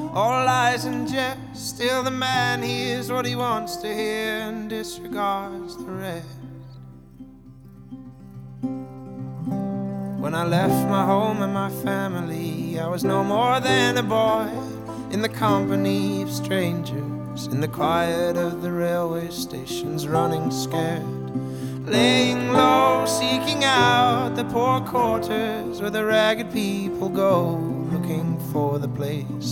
all lies and jest. Still the man hears what he wants to hear and disregards the rest. When I left my home and my family, I was no more than a boy in the company of strangers, in the quiet of the railway stations, running scared, laying low, seeking out the poor quarters where the ragged people go, looking for the place